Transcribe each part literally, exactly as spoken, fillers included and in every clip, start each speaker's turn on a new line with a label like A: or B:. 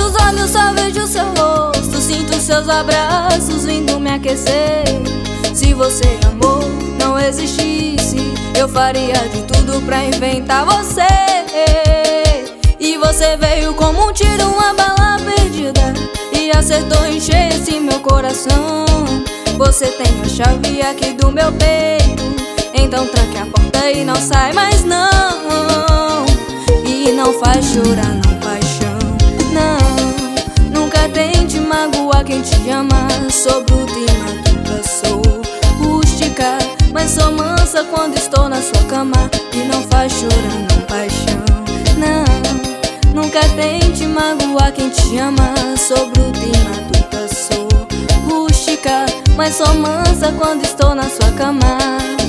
A: os olhos só vejo seu rosto, sinto seus abraços vindo me aquecer. Se você, amor, não existisse, eu faria de tudo pra inventar você. E você veio como um tiro, uma bala perdida, e acertou em cheio esse meu coração. Você tem a chave aqui do meu peito, então tranque a porta e não sai mais não. E não faz chorar não, paixão, não. Nunca tente magoar quem te ama. Sou bruta e matuta, sou rústica, mas sou mansa quando estou na sua cama. E não faz chorar não, paixão, não. Nunca tente magoar quem te ama. Sou bruta e matuta, sou rústica, mas sou mansa quando estou na sua cama.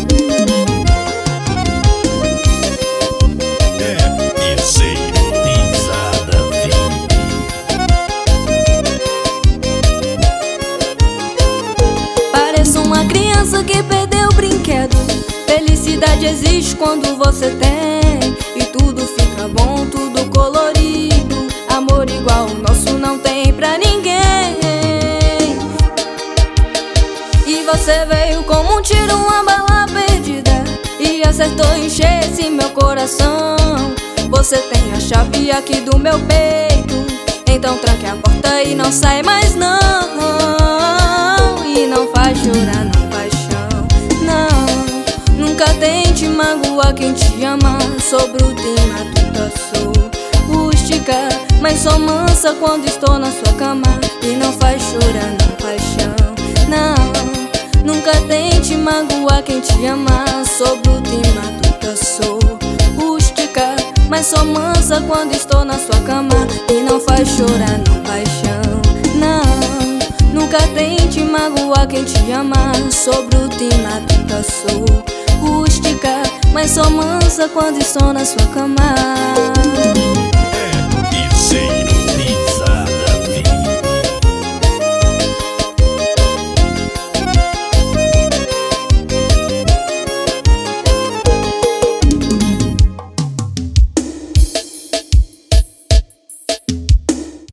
A: Pareço uma criança que perdeu o brinquedo. Felicidade existe quando você tem, e tudo fica bom, tudo colorido. Amor igual o nosso não tem pra ninguém. E você veio como um tiro, uma bala perdida, e acertou em cheio esse meu coração. Você tem a chave aqui do meu peito, então tranque a porta e não sai mais não. E não faz chorar não, paixão, não. Nunca tente magoar quem te ama. Sou bruta e matuta, sou rústica, mas sou mansa quando estou na sua cama. E não faz chorar não, paixão, não. Nunca tente magoar quem te ama. Sou bruta e matuta, sou rústica, mas sou mansa quando estou na sua cama. E não faz chorar não, paixão, não. Nunca tente magoar quem te ama. Sou bruta e matuta, sou rústica, mas sou mansa quando estou na sua cama.